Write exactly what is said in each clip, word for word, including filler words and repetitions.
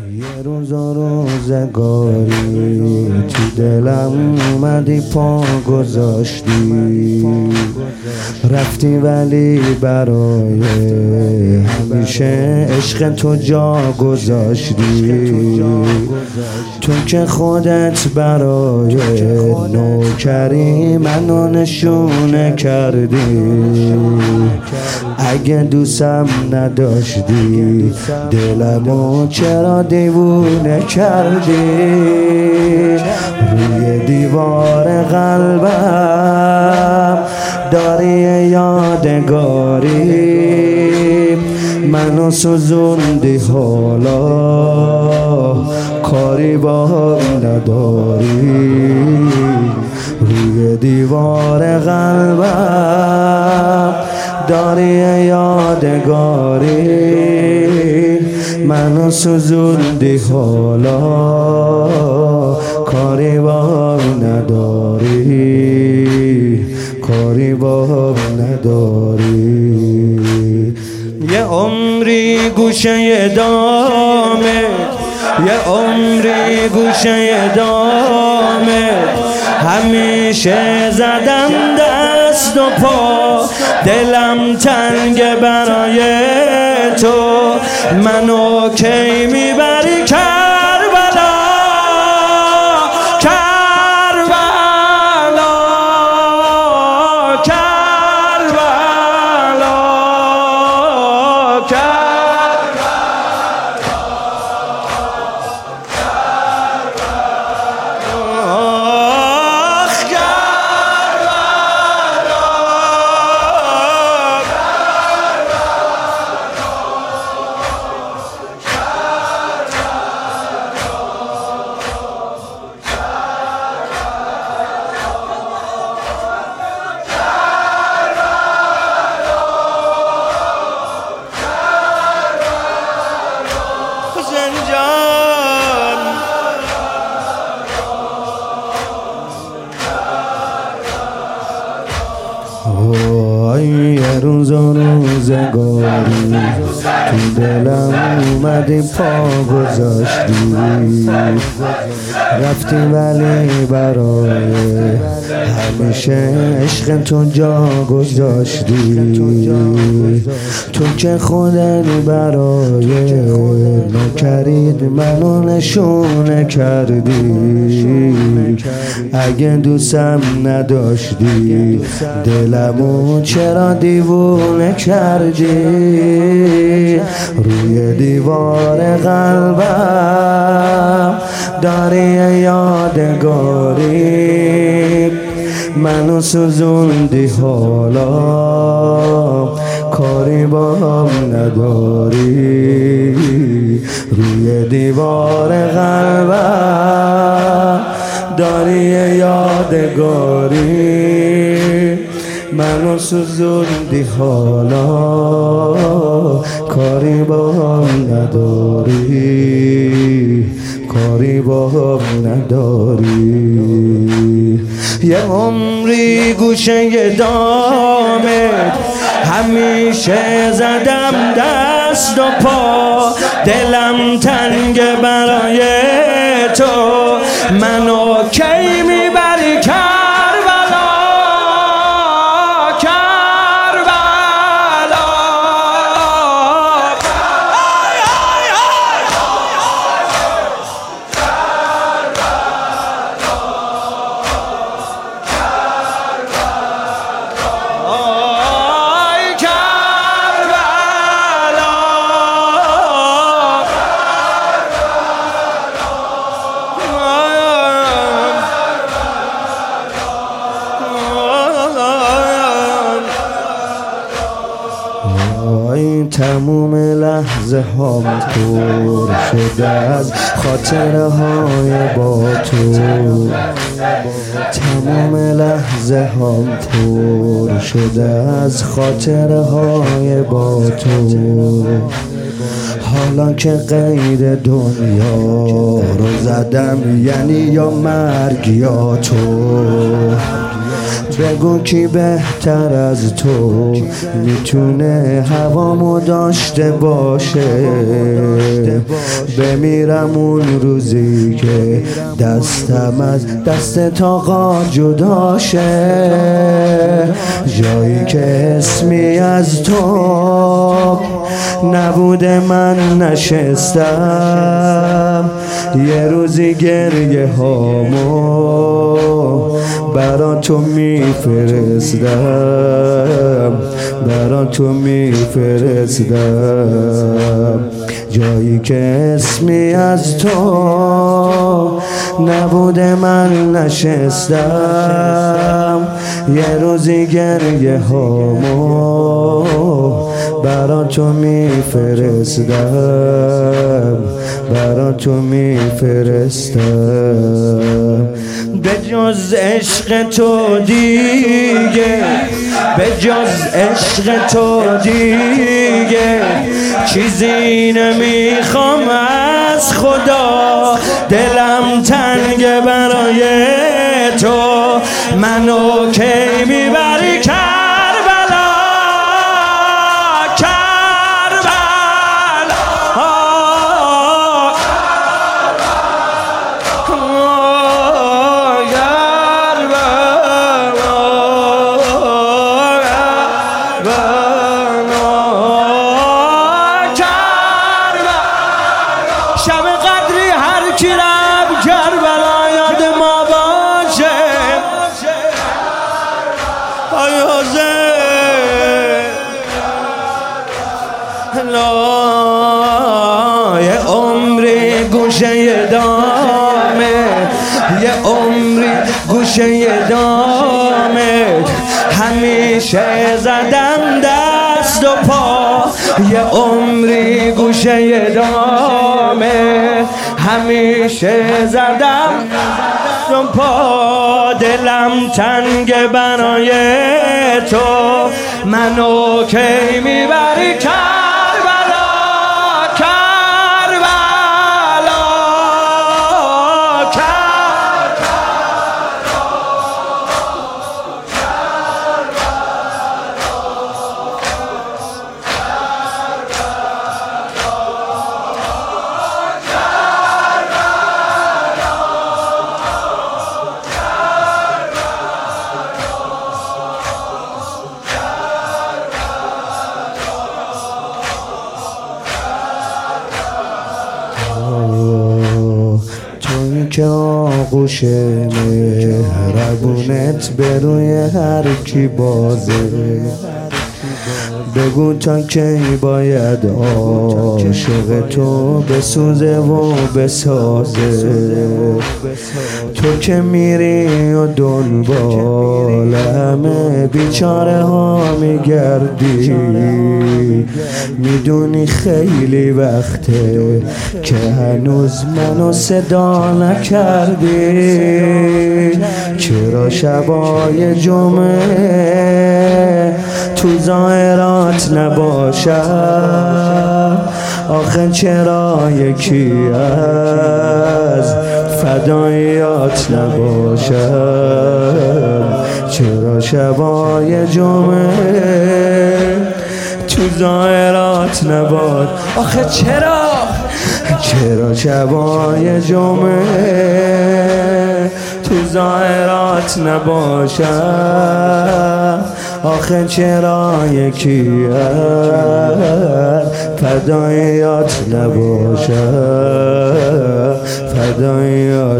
یه روز و روزگاری تو دلم اومدی پا گذاشتی، رفتی ولی برای همیشه عشق تو جا گذاشتی. تو که خودت برای نوکری منو نشونه کردی، اگه دوستم نداشتی دلمو چرا دیوونه کردی؟ روی دیوار قلبم داری یادگاری، منو سوزوندی حالا کاری با هم نداری. روی دیوار قلبم داری یادگاری، منو سوزوندی حالا کاری با هم نداری، کاری با هم نداری. یه عمری گوشه دامه، یه عمری گوشه دامه، همیشه زدم دست و پا، دلم تنگ برای تو، منو کی میبری کربلا، کربلا، کربلا، یه روز و روزگاری تو دلم اومدی پا گذاشتی، رفتی ولی برای همیشه عشق تو جا گذاشتی. تو که خودت برای نوکرید منو نشونه کردی، اگه دوستم نداشتی دلمو چرا دیوونه کردی؟ روی دیوار قلبم داری یادگاری، منو سوزوندی حالا کاری با هم نداری. روی دیوار قلبم داری یادگاری، منو سوزوندی حالا کاری با هم نداری، کاری با هم نداری. یه عمری گوشه دامت همیشه زدم دست و پا، دلم تنگ برای تو، منو کی میبری کربلا، کربلا، آی آی آی تموم لحظه هام پر شده از خاطره های با تو، تموم لحظه هام پر شده از خاطره های با تو. حالا که غیر دنیا رو زدم، یعنی یا مرگ یا تو، بگو کی بهتر از تو میتونه هوامو داشته باشه. بمیرم اون روزی که دستم از دست تا جدا شه. جایی که اسمی از تو نبوده من نشستم. یه روزی گریه هامو برا تو میفرستم، برا تو میفرستم. جایی که اسمی از تو نبوده من نشستم. یه روزی گریه هامو برا تو میفرستم، برا تو میفرستم. به جز عشق تو دیگه، به جز عشق تو دیگه چیزی نمیخوام از خدا. دلم تنگ برای تو، منو کی میبری کربلا، کربلا. شب قدری هر کی رب کربلا یاد ما باشه. آیازه لا یه عمری گوشه دامه، یه عمری گوشه دامه همیشه زدم دست و پا. یه عمری گوشه دامه همیشه زدم دست و پا. دلم تنگ برای تو، منو کی میبری کربلا، کربلا، توی که آغوش مهربونت به روی هر کی بازه. بگو تا کی باید عاشق تو بسوزه و بسازه. تو که میری و دنبال همه بیچاره ها میگردی. میدونی خیلی وقته که هنوز منو صدا نکردی. چرا شبای جمعه تو ظاهرات نباشم؟ آخه چرا یکی از فداییات نباشم؟ چرا شبای جمعه تو ظاهرات نباش؟ آخه چرا چرا شبای جمعه تو ظاهرات نباشم؟ آخه چرا یکی از فداییات نباشم، فداییات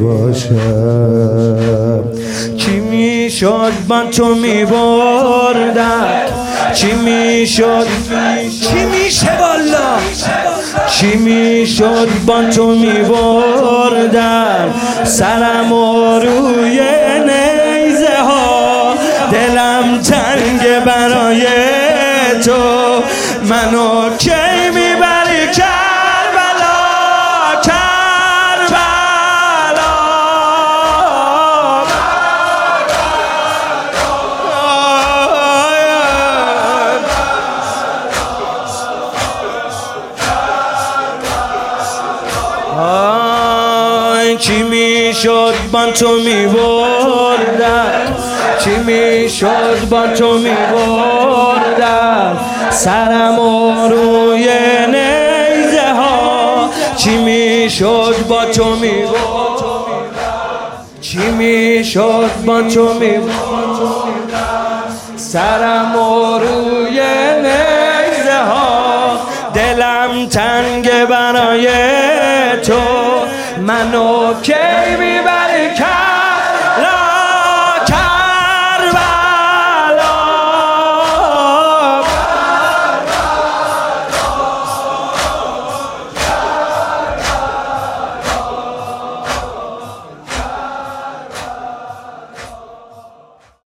نباشم. چی میشد با تو میبردم؟ چی میشد؟ چی میشه والا؟ چی میشد با تو میبردم سرم و روی نیزه ها؟ دلم تنگ برای تو، منو کی میبری کربلا، کربلا. آی چی میشد با تو میبردم؟ چی چی میشد با تو میبردم سرم و روی نیزه ها، چی میشد با تو میبردم، چی میشد با تو میبردم سرم و روی نیزه ها. دلم تنگ برای تو، منو کی